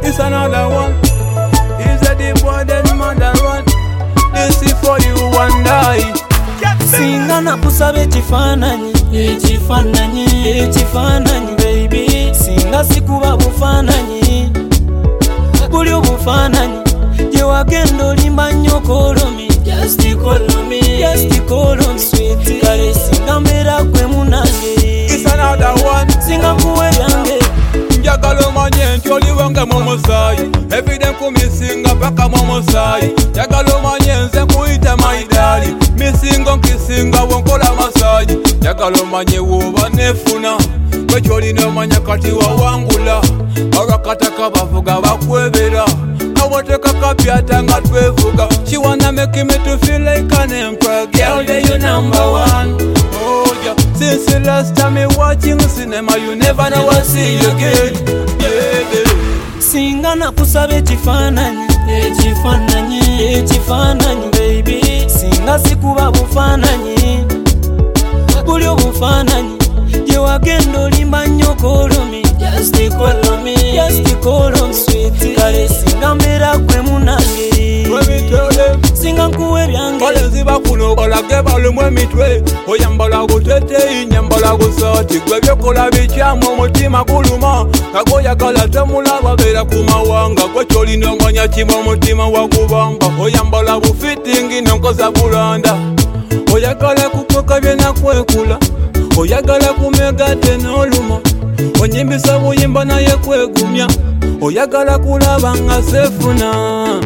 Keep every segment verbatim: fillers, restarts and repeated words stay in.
It's another one. Is that the boy that mother run? This is for you and I. Singa na kusabe chifananyi, chifananyi, chifananyi baby. Singa sikuba bufananyi, buli obufananyi. Je wagendo limba nyokolomi, just call me, just call me sweet. Kale singa mbera kwe munange. It's another one. Singa kuwe yange. Njagalo manye nti oliwanga momosayi. Every day kumisinga paka momosayi. Njagalo manye nze kuyita my daddy. Misingo nkisinga wonkola masaji. Njagalo manye woba nefuna. Kwecholina manya kati wawangula. Arakataka bavuga bakwebera. Kawateka kapyata nga twevuga. She wanna make me to feel like an emperor. Girl, they you number one. Oh yeah. Since the last time me watching cinema, you never know I see you again. Yeah, yeah. Singa na kusabe chifananyi, chifananyi, chifananyi baby. Singa sikuba bufananyi, buli obufananyi. Je wagendo limba nyokolomi, just call me, just call me sweet. Kale singa mbera kwe munange. Let me tell them. Singa nkuwe byange. Kale ziba kuno balage balumu emitwe. Oyambala gutete inyambala gusati. Gwe byokola bikyamu omutima guluma. Kagoyagala temulaba beera ku mawanga. Gwe kyolina omanya kimu omutima wagubanga. Oyambala bufitingi nonkoza bulanda. Oyagala kukoka byenakwekula. Oyagala kumega tenoluma. Onyimbisa buyimba naye kwegumya. Oyagala kulaba nga sefuna.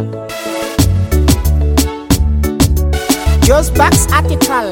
Just Backs article.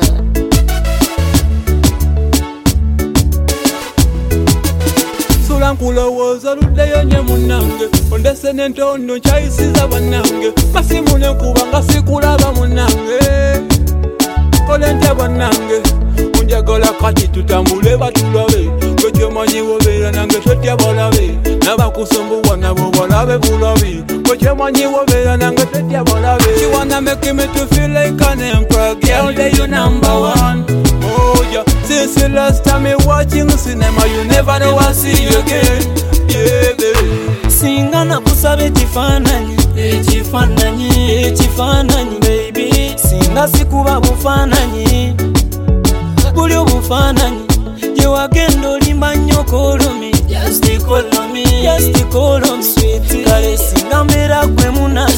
Sula nkulowooza luddeyo nye munnange. Ondese n'entondo nkyayisiza bannange. Masimu ne nkuba nga sikulaba munnange. Kole ntya bannange. Njagala kati tutambule batulabe. Gwe kyomanyi wobeera nange totya balabe. Nabakusumbuwa nabo balabe bulabi. Gwe kyomanyi wobeera nange totya balabe. She wanna make me to feel like an emperor. Girl, they you number one. Oh yeah. Since the last time me watching cinema, you never know I see you again. Yeah, baby. Singa na kusabe chifananyi, chifananyi, chifananyi baby. Singa sikuba bufananyi, buli obufananyi. Je wagendo limba nyokolomi, just call me, just call me sweet. Kale singa mbera kwe munange.